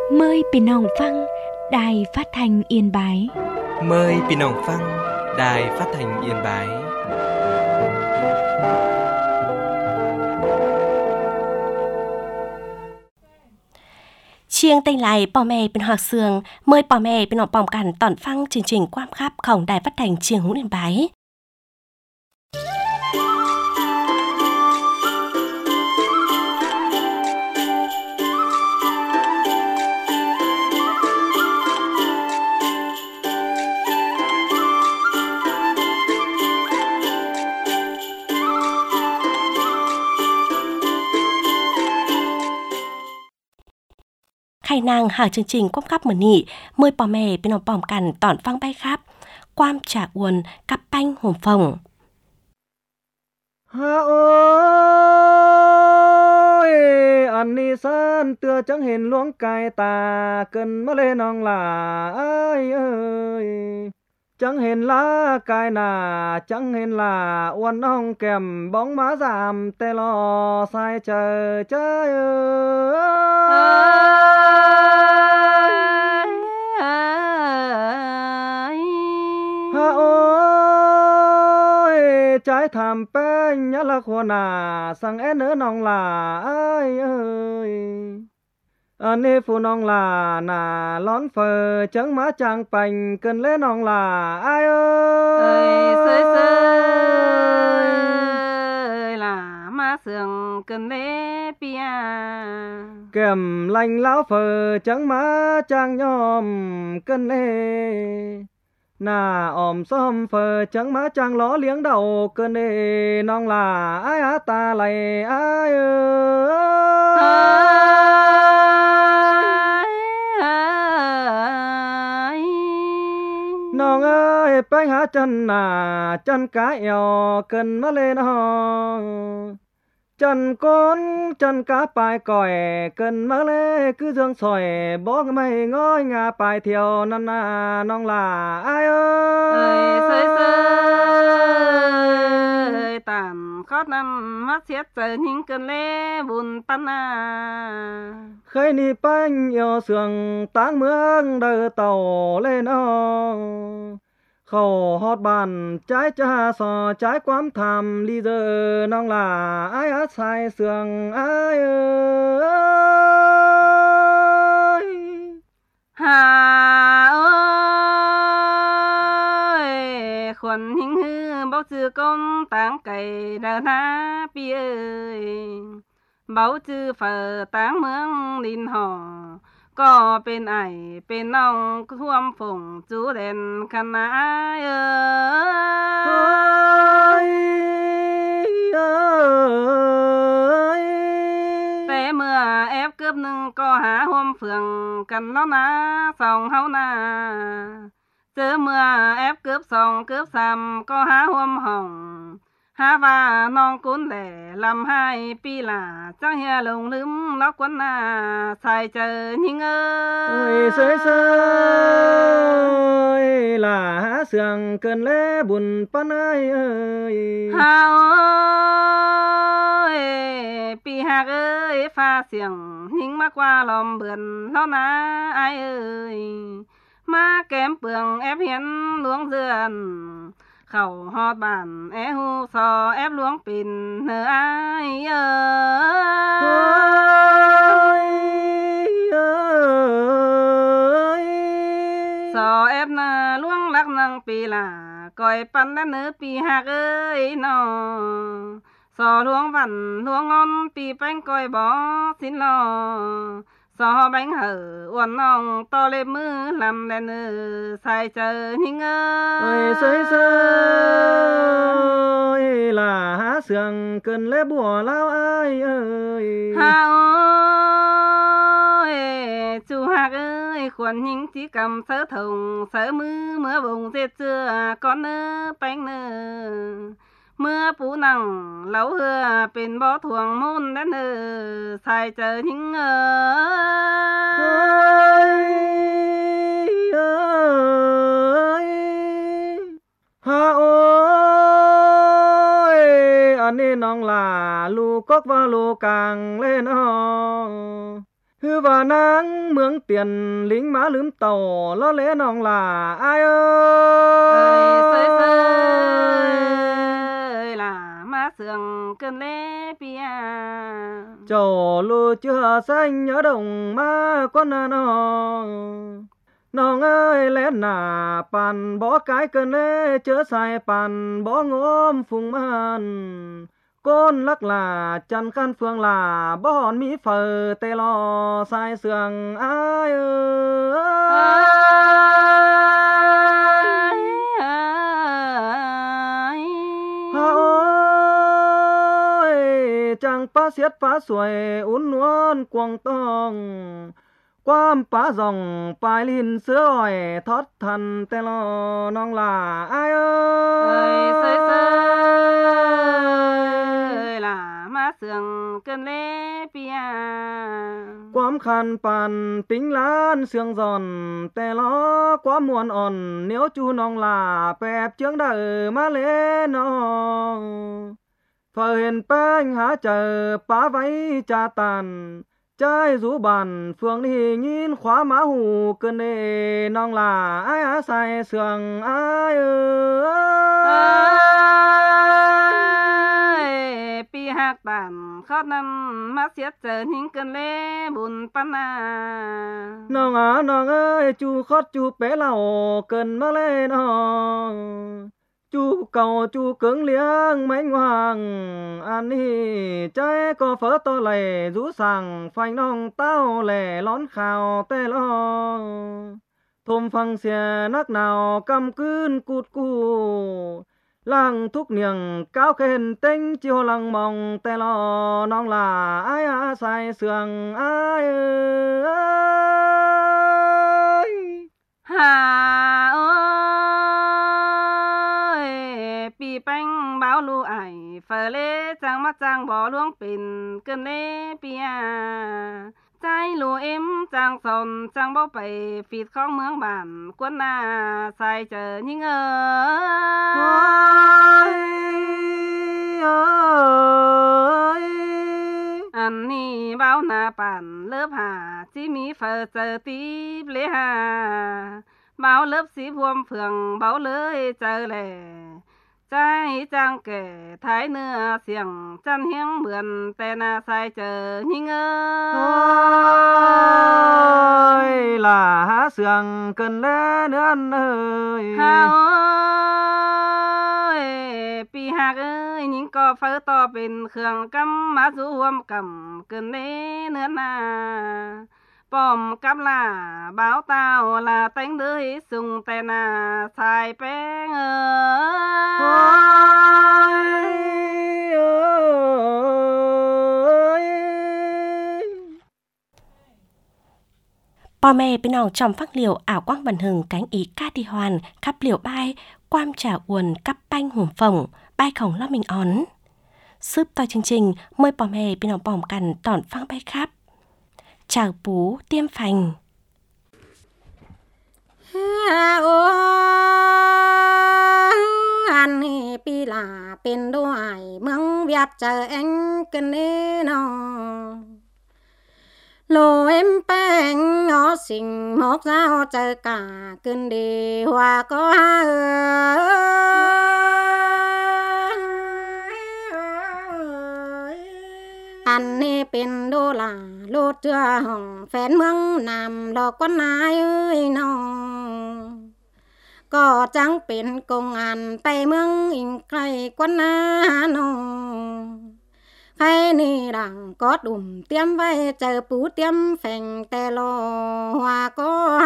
Mờiพี่น้องฟังđài phát thanh Yên Bái. Mời พี่น้องฟัง Đài Phát thanh Yên Bái. Chiêng tên lại bò mẹเป็นhoạt sường, mời bò mẹเป็นน้องปอมกันตอนฟังchương trình Quam Khắp ของđài phát thanh Chiêng Hữu Yên Bái. Khai nàng hàng chương trình Quam Khắp มื้อนี้มวยปอแม่เป็นน้องปอมกันตอนฟังไปครับความจากอวนกับแป้งหอมฟงฮะโอ้ยอันนี้สันเตือจังเห็นหลวงกายตาเกินมาเลยน้องหลาเอ้ยจังเห็นลากายหน้าจังเห็นลาอ้วนน้องแก้มบ้องมาสามแต่รอสายเจอเจ้ยฮะโอ้ยใจทำเป็นยะละขวนาสั่งแอนเนื้อน้องหลาเอ้ยอันนี้ผู้น้องหลาหน้าร้อนเฟอจังมาจางปังเกินเล่น้องหลาเอ้ยเซยล่ะมาเสืองเกินเล่เปียแก้มlành lão phờ chẳng má trang nhom cân lê nà ỏm xóm phờ chẳng má trang ló liếng đầu cân lê nong là ai á ta lầy ai nong ơi bánh há chân nà chân cá eo cân má lên ho chân con chân cá bài còi cần mơ lê cứ dương sỏi bó mày ngói ngà bài thiều năn nà nong là ai ơi sơi tàn khót năm mắt xiết giờ những cơn lê buồn tan à khơi ni bánh yêu sườn táng mương đời tàu lên khẩu hót bàn trái cha sò trái quám thầm ly giờ nong là ai á sai sườn ai ơi hà ơi khuẩn hình hư bao chư công táng cày đờ na pi ơi bao chư phở táng mương linh hòก็เป็นไอเป็นน้องท่วมฝงจูเด่นคณะแต่เมื่อแอบเกือบหนึ่งก็หาห่วมเฟืองกันแล้วนะสองเฮานาเจอเมื่อแอบเกือบสองเกือบสามก็หาห่วมห้องหาว่าน้องกุนแหล่ลำให้ปีหลาจังเฮียลงลืมล็อกวันนาใส่เจอหิงเอ้ยเสยล่ะหาเสื่องเกินเล่บุญปานเอ้ยฮาเอ้ยปีหักเอ้ยฟ้าเสียงหิงมากกว่าลมเบื่อนแล้วนะไอเอ้ยมาแก้มเปลืองแอบเห็นหลวงเดือนเข้าฮอดบ้านแอหูซอแอบหลวงปิ่นเนื้อไอซอแอบนาหลวงรักนางปีลาก่อยปันและเนื้อปีหักเอ้ยนอซอหลวงวันหลวงงอนปีแป้งก่อยบ่สินลอซอแบงเหออ้วนน้องต่อเล็บมือลำแลเนื้อใส่เจอหิงเอ้ยเสยล่ะหาเสื่องเกินเล็บบัวเล่าไอ้เอ้ยฮาโอ้ยจูหักเอ้ยขวัญหิงที่กำเสือถุงเสือมือเมื่อบ่งเสียเจือก้อนเนื้อแป้งเนื้อเมื่อปูนังเหลาเหือเป็นบ่อถ่วงมุนและเนื้อใส่เจอหิงเอ้ยฮาโอ้ยอันนี้น้องหลาลูกกกว่าลูกกังเล่น hư và nang mướng tiền lính má lướm tàu lo lẽ nòng là ai ơi là má sườn cơn lẽ bia chầu lô chưa xanh nhớ đồng má con nòng ơi lẽ nà bàn bỏ cái cơn lẽ chớ sai bàn bỏ ngốm phùng man con lắc là chân khăn phương là bỏ hòn mỹ phở tê lo sai sườn ai ơi chẳng phá xiết phá xuôi uốn nuôn quăng tông quam phá dòng bài linh sữa ỏi thoát thần tê lo nong là ai ơi là má sườn cơn lẽ bia quam khăn bàn tính lan sương giòn tê lo quá muôn òn nếu chú nong là bẹp chướng đời má lẽ nó phở hiền bánh há chờ phá váy cha tàn trái rú bàn phương đi nhìn khóa má hù cơn đê nong là ai á sai sườn ai pi hạc tàn khót năm mắt xiết chờ những cơn lẽ buồn pan nong ơi chú khót chú bé lào cần má lên chú cầu chú cứng liếng mánh hoàng ăn hi trái có phở to lầy rú sàng phanh nong tao lẻ lón khào tê lo thôm phăng xe nắc nào cầm cươn cụt cù làng thúc niềng cao khen tinh chiều lăng mong tê lo nong là ai á sai sườn ai ơi hà ơi pi bánh báo lu ải phở lê trang mắt trang bỏ luống pin cơn lê pia trái lùa em trang sòn trang bao bầy phịt khóc mướng bản quân sai chờ những anh ni báo na bản lớp hà chỉ mi phở chờ tí lê hà báo lớp sĩ vuông phường báo lưới chờ lệ trái trang kể thái nưa xiềng chăn hiếng mượn tè na sai chờ những ơi là há sườn cần lẽ nữa anh ơi hà ơi pi hạc ơi những co phở to bên khương cắm má rú huôm cầm cần lẽ nữa na bom cắm là báo tao là tánh đứa sung tè na sai bén Bò mẹ bên nòng trong phát liều ảo quang bần hừng cánh ý ca đi hoàn khắp liều bay quam trà uồn cắp banh hùng phồng bay khổng lo mình ón sướp to chương trình mời bò mẹ bên nòng bòm cằn tỏn phăng bay khắp chào bú tiêm phành anh pi là bên đuôi mương Việt chờ anh cần đi nó lô em bánh ngó xinh mốc dao chờ cả cơn đi hoa có anh bên đô là lô chưa hồng phèn mương nằm lò con ai ơi nó có chẳngเป็นcông an tay mương in cây con nó hay ni đằng có đùm tiêm vai chờ bú tiêm phèn tè lo hoa có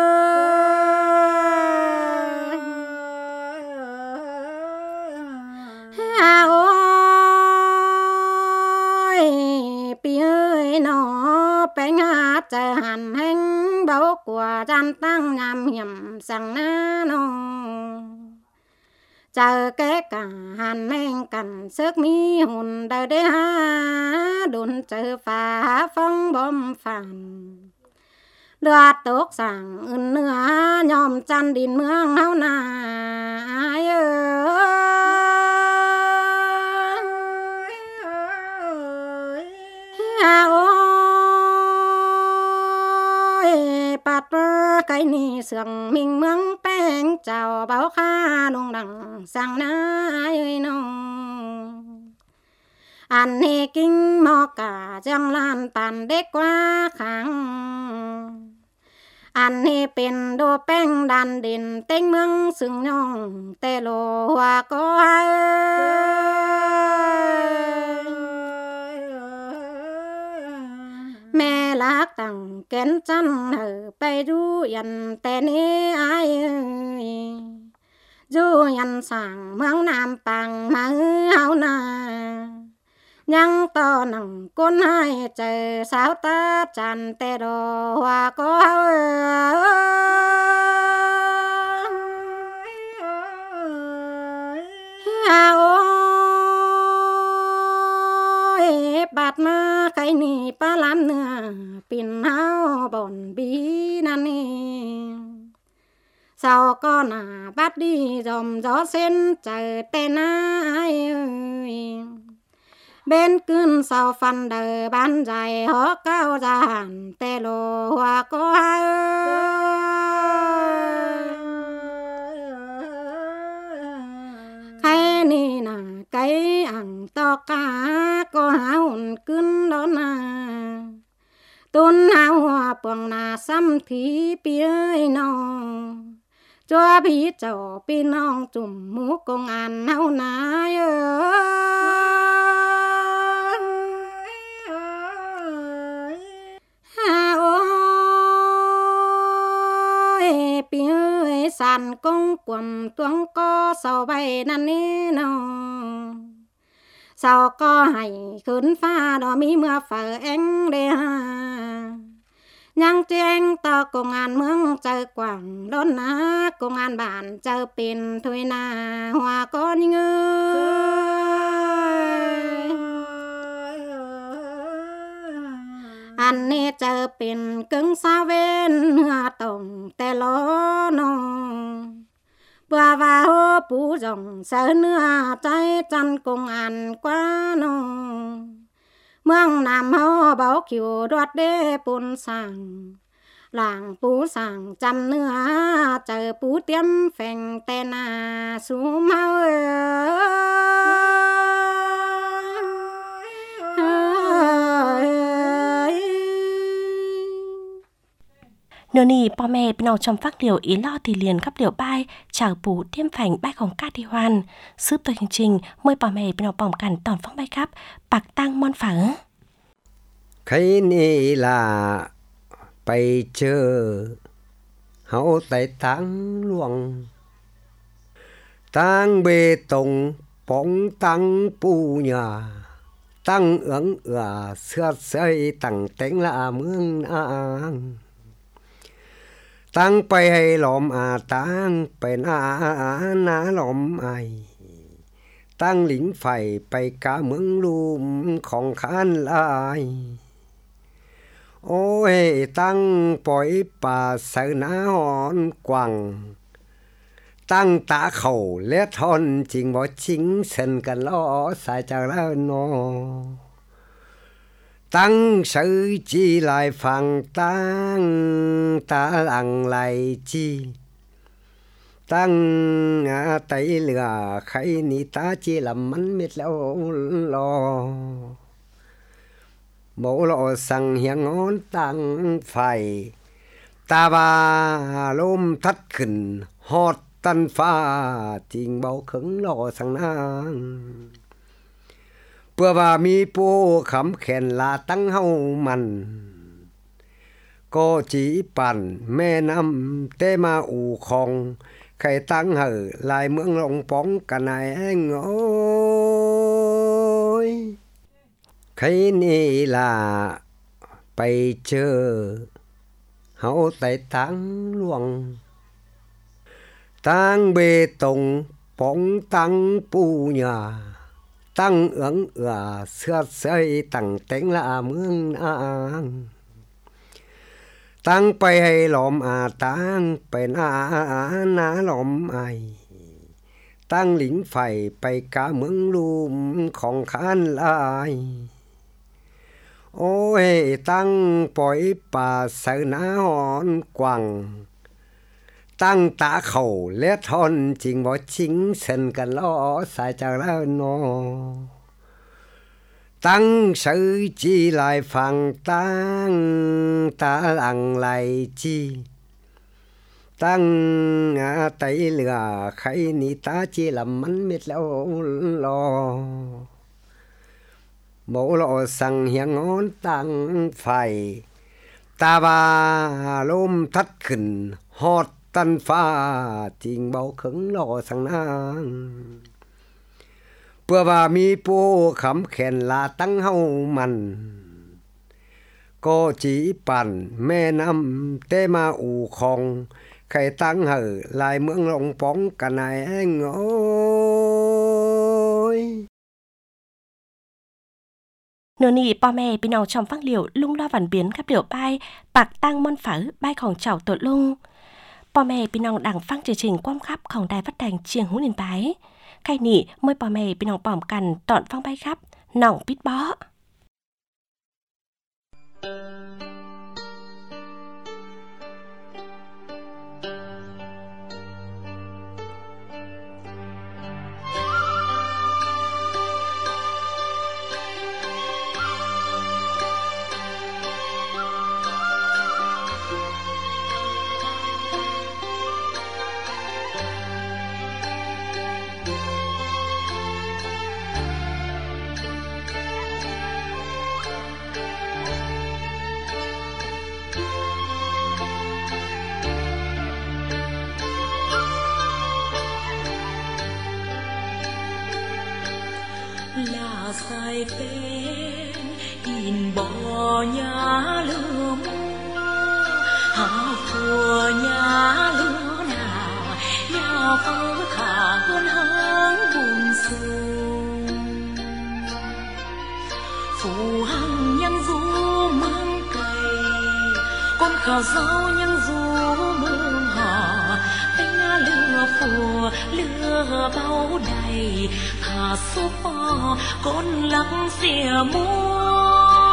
ôi pi ơi nó bé ngã chờ hành hành báo của gian tăng nhằm nhầm sang na nó chờ cái cả hàn men cằn sức mi hồn đời đế ha đồn chờ phá phong bom phản đưa tốt sàng ưn nửa nhòm chăn đìn mương hao nà ai ơi cái ni sương mình mướng bèn chào báo kha đông đằng sang nái nông anh nê kinh mò cả giang lan tàn đế qua kháng anh nêเป็นโดแป้งดันดินเต็งเมืองซึ่งน้องแต่โลว่าก็แม่ลักตั้งแก่นจันไปดูยันแต่นี้อายดูยันสั่งเมืองน้ำปังมาเฮานายังต่อหนังก้นให้เจอสาวตาจันแต่ดอว่าก็บาดมาใครนี่ปลาล้ำเนื้อปิ่นเฮาบ่อนบีนั่นเองสาวก็หน้าบัดดีจอมจอเส้นเจอแต่นายbên cơn sao phân đời bán dài hó cao giàn tê lô hoa có khai ni nà cái ăn to cá có hồn cơn đó nà tôn hao hoa bồng nà xăm thí bia nó cho bí chó bí nong chùm mũ công an hao nà sàn công quầm tuông có sao bay năn ní nó sao có hay khấn pha đó mi mưa phở anh đê ha nhang trên to công an mương chơi quảng đón ná công an bản chơi pin thôi na hoa có như anh nè chờ pin cứng sao bên hòa tổng tè ló nó bữa vào bù rồng sợ nữa trái chăn công an quá nó mương nam hô báo kiều đoạt đê bùn sàng làng bù sàng chăn nữa chờ bù tiêm phèn tè na sú mau nửa nì po mẹ bên trong phát liều ý lo thì liền gấp liều bay chào bù tiêm phành bayของca đi hoàn sướp tôi chương trình mời po mẹ bên trong cảnh toàn phong bay khắp bạc tăng môn phở cái này làไปเจอเฮาไต่ตังหลวงตังเบตงปองตังปูญาตังเอื้องเอื้อเสื้อเสยตังเต็งละเมืองนางตั้งไปให้หลอมตั้งไปหน้าหลอมไอตั้งหลิงไฟไปกาเมืองลุมของขานลายโอ้ยตั้งปล่อยป่าเสือหน้าหอนกวังตั้งตาเข่าและทอนจริงบ่จริงเส้นกันล้อสายจากแล้วนอตั้งสื่อจีลายฟังตั้งตาหลังไหลจีตั้งไตเหลือใครนี่ตาจีลำมันมิดแล้วรอโมโลสั่งเหียงงอนตั้งไฟตาบาลมทัดขึ้นฮอดตันฟ้าจริงเบาขึงรอสั่งนางเพื่อว่ามีปูขำแขนลาตั้งเฮามันก็จีปั่นแม่น้ำเตมาอู่คองใครตั้งเหอลายเมืองลงป้องกันไหนโอ้ยใครนี่ล่ะไปเจอเฮาไต่ตังหลวงตังเบตงป้องตังปูญาตั้งเอื้องเอื้อเสื้อเสยตั้งเต็งละเมืองนางตั้งไปให้หลอมตั้งไปหน้าหลอมไอตั้งหลิงไฟไปกาเมืองลุมของขานลายโอ้ยตั้งปล่อยป่าเสือหน้าหอนกวัง tăng tạ khẩu lét hòn chính bỏ chính sân cần lo sai chào lao nó tăng sự chi lại phẳng tăng ta lặng lại chi tăng tay lửa khay ni ta chi làm mắn miết lâu lo mẫu lộ sang hiang ngón tăng phải ta ba lôm thắt khẩn hót tân pha trình bao khứng lo sang nang bữa bà mi po khắm khen là tăng hậu mặn có chỉ bản mẹ năm tê ma ủ khong khai tăng hở lại mượn lòng bóng cả này anh ơi. Nửa nị bò mẹ bị nào trong phát liệu lung lo vằn biến các liệu bay bạc tăng môn phở bayของchảo tội lung bò mẹ bị nào đảng phăng chương trình quam khắpของđài phát thanh chiêng hú niên bái khai nị môi bò mẹ bị nào bỏm cằn tọn phăng bay khắp nòng bít bó. là sai tên in bò nhà lửa mua hạ phùa nhà lửa nào nhà phơ khả hơn háng buồn sương phù hằng nhân du mương cày con khảo rau nhân du mương họ tên lửa phùa lửa bao đầy hà số bò con lắng xìa mua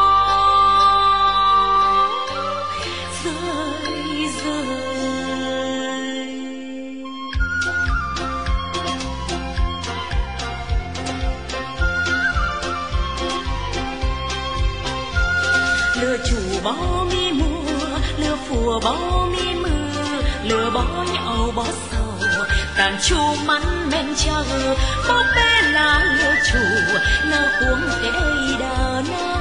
rơi rơi lừa chủ bó mi mùa lừa phùa bó mi mưa lừa bó nhậu bó sầu tàn chu mắn men chờ bó bé là lừa chủ nơ cuống cây đờ na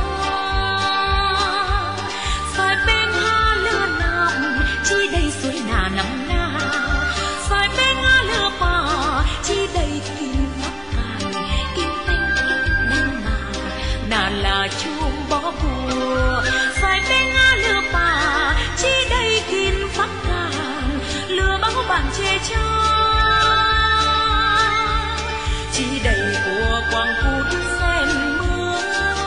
sai bên ha lừa nằm chi đây suối nà nằm na sai bên ha lừa bò chi đây kim phát càn kim tinh kim đen nà là chuông bó bùa sai bên ha lừa bò chi đây kim phát càn lừa báo bạn chê cho chi đầy của quang phút sen mưa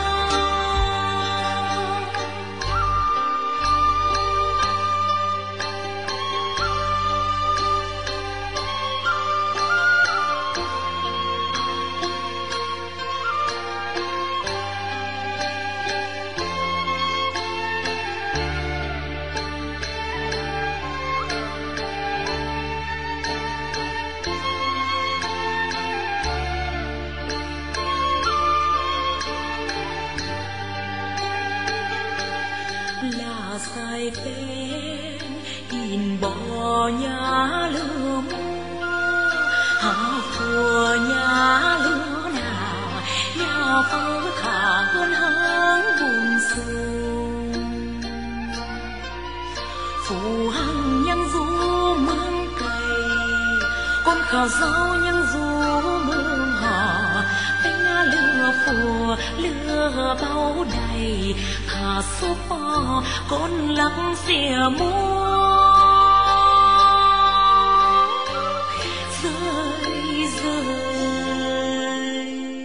là sai tên in bò nhà lửa mua hạ phùa nhà lửa nào nhà phơ khả hơn háng buồn sương phù hằng nhân du mương cày con khảo rau nhân du mương họ tên lửa phùa lửa bao đầy hà số bò con lắng xìa mua rơi rơi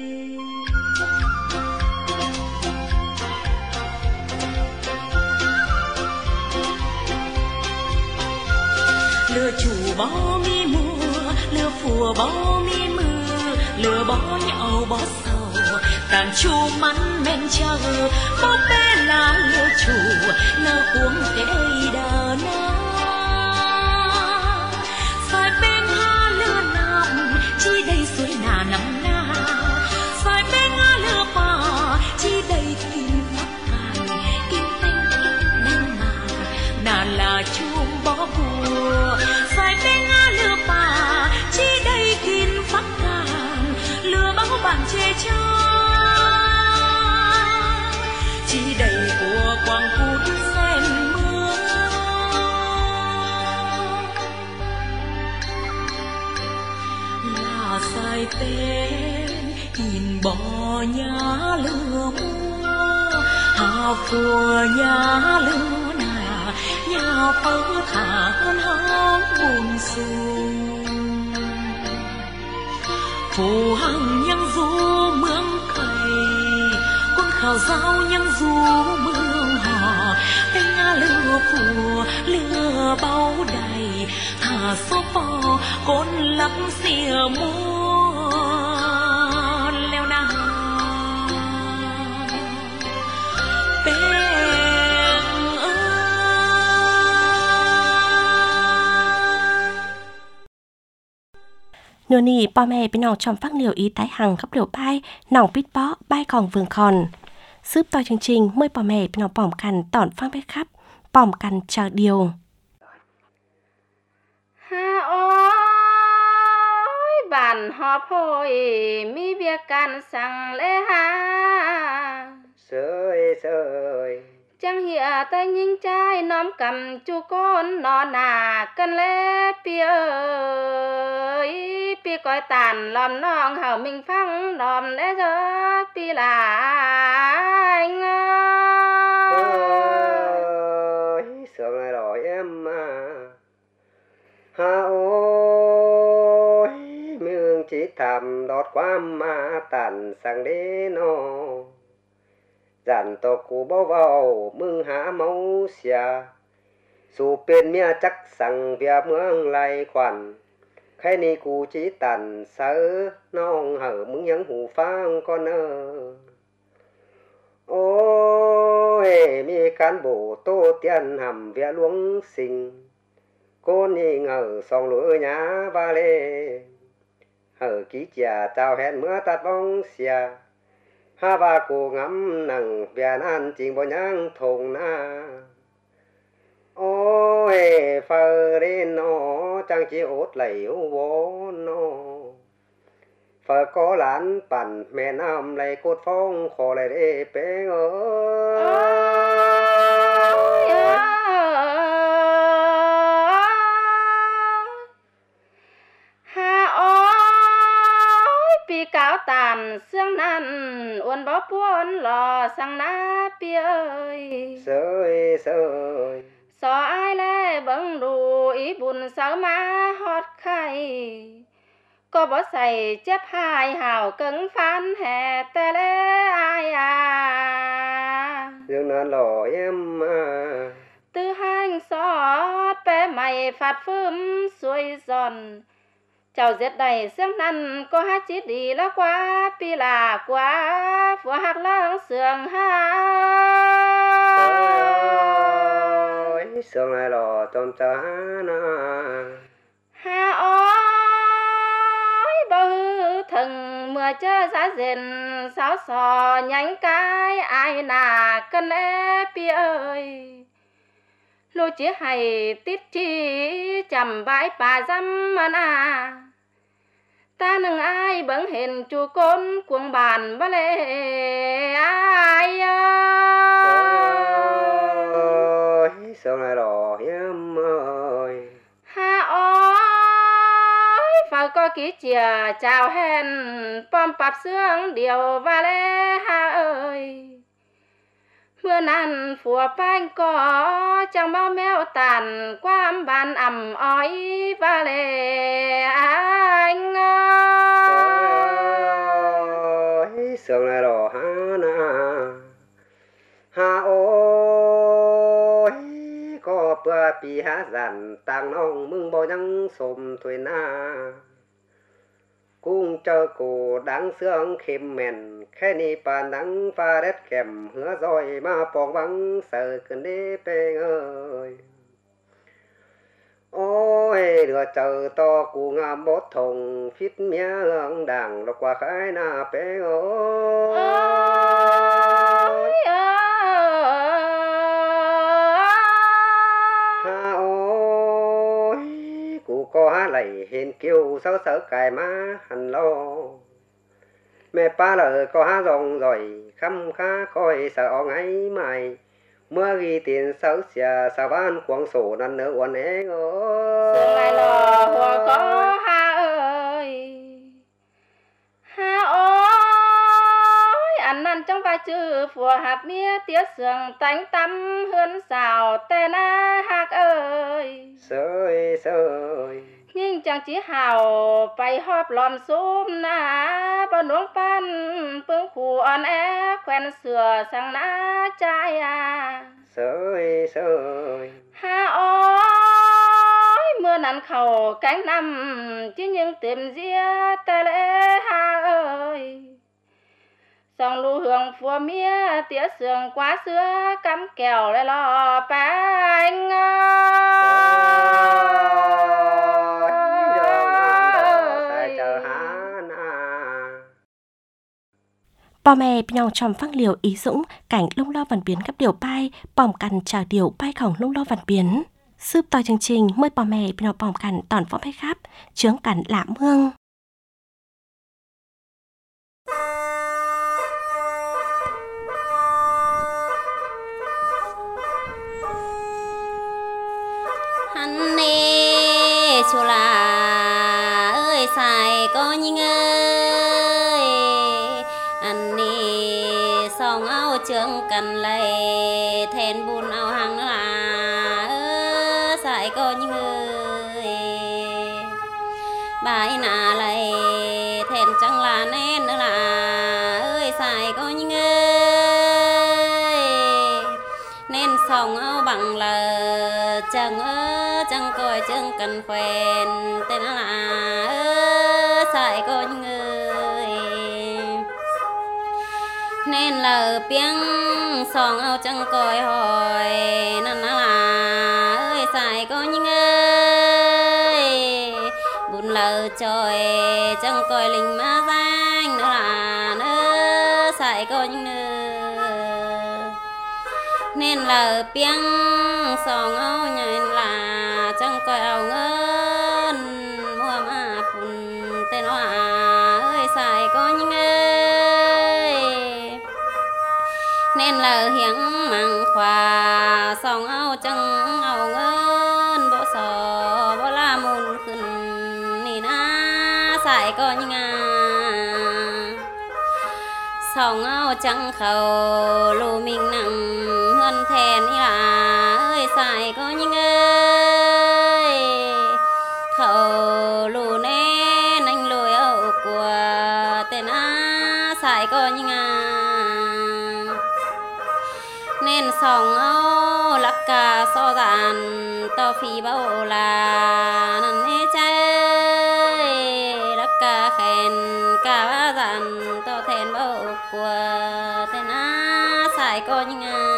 lừa chủ bó mi mùa lừa phùa bó mi mưa lừa bó nhậu bó sầu tàn chu mắn men chờ bó bé là lừa chủ nơ cuống cây đờ na nhà lửa mưa hà phùa nhà lửa nà nhà phớ thả hơn hóng buồn xuông phù hằng nhân du mương khầy quân khảo giao nhân du mương hò bên nhà lửa phùa lửa bao đầy thả số bò con lắc xìa mua leo na nửa nì po mẹ bên nòng trong phát liều ý tái hằng khắp liều bay nòng bít bó bay còn vườn khòn giúp to chương trình mới po mẹ bên nòng bỏm cằn tỏn phang bếp khắp bỏm cằn chờ điều ha ôi bản họp hồi mi việc can sang lễ ha sơi sơi chẳng hiểu tay nhìn trai nóm cầm chú con nó nà cân lễ pi ơi pi coi tàn lòm nong hảo mình phăng lòm lễ gió pi là anh ơi sướng này rồi em à ha ôi mương chỉ thầm đọt qua mà tàn sang đế nó dàn to cụ bao vào mương há máu xìa dù bên mía chắc sang vía mương lại khoản khai ni cụ chỉ tàn sớ nong hở mương những hủ phang con ơ ôi mi cán bộ tô tiền hầm vía luống sinh con nhị ngờ song lúa nhá ba lê hở ký chả chào hẹn mưa tạt bóng xìa ha ba cô ngắm nằng vía nan chỉnh bao nhang thùng na ôi phơ đến nó chẳng chỉ ốt lấy vô nó phơ có lánปั่น mẹ nam lại cốt phong khó lại để bé cáo tàn xương năn uốn bó buôn lò sang ná pi ơi sơi sơi so ai lê bâng đủ ý buồn sáu má hót khay có bó giày chép hai hào cứng phán hè tê lê ai à dương nan lò em à tư hành xót bé mày phạt phơm xuôi giòn chào giết đầy xương năn có hát chít đi lá quá pi là quá vừa hạt lăng sườn ha sườn này lò tôm cha na ha ôi bao thần mưa chớ giá rền sáo sò nhánh cái ai nà cân lẽ pi ơi lô chỉ hay tít chi chầm bãi bà dăm à ta nâng ai bấn hình chú con cuồng bàn ba lê ai ơi sương này đỏ em ơi ha ôi phải có ký chìa chào hẹn pom bạp xương điều ba lê ha ơi mưa nàn phùa bánh có chẳng bao mèo tàn qua bàn ẩm ói và lệ anh ơi sương này đỏ ha na ha ôi có bữa pi ha dàn tàng nong mưng bao nhang xồm thuê na cung chờ cổ đáng sương khêm mèn khe ni bàn đắng pha đét kèm hứa rồi mà bong vắng sợ cơn đế bê ơi ôi đưa chờ to cụ ngàm bốt thùng phít mía hương đàng đọc qua khai na bê ơi ha ôi cụ có hát lầy hiền kêu sớ sớ cài má hẳn lo mẹ ba lời có hát rong rồi khăm khá coi sợ ngay mày mưa ghi tiền sớ xìa sa van quang sổ năn nỡ uốn é sương lại lò hoa có ha ơi ha ôi chân trong vai chữ phùa hạt mía tía sườn tánh tắm hươn xào tè na hạc ơi sơi sơi nhưng chẳng chỉ hào bay họp lòm xúm na bao nuông pan phương khu on é quen sửa sang na trai à sơi sơi ha ôi mưa nắng khẩu cánh năm chứ nhưng tìm ria tè lẽ ha ơi song lưu hương phùa mía tía sườn quá xưa cắm kèo lại lò bánh Bò mẹ nhong trong phăng liều ý dũng cảnh lung lo văn biến các điều bay bòm cằn trả điều bay khổng lung lo văn biến sướp to chương trình mới bò mẹ nhong bòm cằn toàn phó bay khắp chướng cằn lạ mương hắn nê chùa là ơi xài có nhinh ơi anh nê song áo trướng cần lầy thèn bùn áo hàng nữa là xài có nhinh ơi bài nà lầy thèn chẳng là nên nữa là ơi xài có nhinh ơi nên song áo bằng là chẳng chẳng coi chẳng cần quen tên là xài có người nên là tiếng song áo chẳng coi hỏi nên là ơi xài có những ơi bùn lờ trời chẳng coi linh má danh nữa là nữa xài có những nơi nên là tiếng song áo nhảy là chẳng coi áo ngân mua mà phun tên nó ơi xài có những ơi nên là hiếng măng khoa song áo chẳng áo ngân bộ sò bộ la môn khẩn nì na xài có những song áo chẳng khẩu lù mình nặng hơn thèn ý là ơi xài có những ơi khẩu lù nên anh lùi ẩu của tên á xài có những nên song áo lắc cả so dàn to phi bao là năn hê chơi lắc cả khen cả ba dàn to thèn bao của tên á xài có những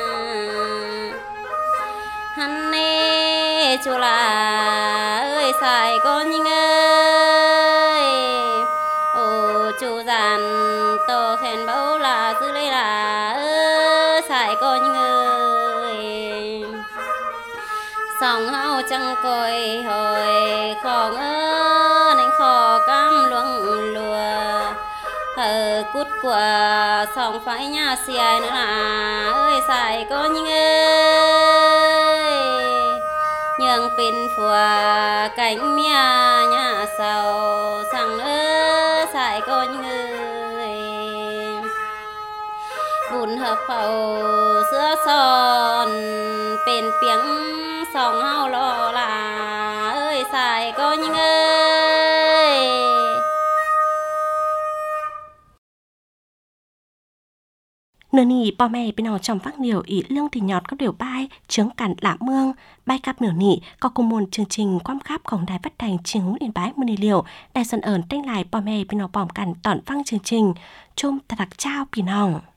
hắn nê chùa là ơi xài có những ơi ô chú giàn to khen bao là dư lấy là ơi xài có những ơi song hao chẳng coi hồi khó ngơ nên khó cam luông lùa cút của song phải nhà xìa nữa là ơi xài có những ơi nhường pin phùa cánh mía nhà sầu sang ơi xài có những ơi bùn hợp khẩu sữa son pin tiếng song hao lo là ơi xài có những ơi nửa nỉ bò mẹ bên nào trong phát liều ý lương thì nhọt có điều bay chướng cản lạ mương bay cắp nửa nỉ có cùng một chương trình quam khắpของđài phát thanh truyền hữu điện bái mưa liều đài sân ẩn tên lại bò mẹ bên nào bòm cản tỏn phăng chương trình chung thật đặc trao pì nòng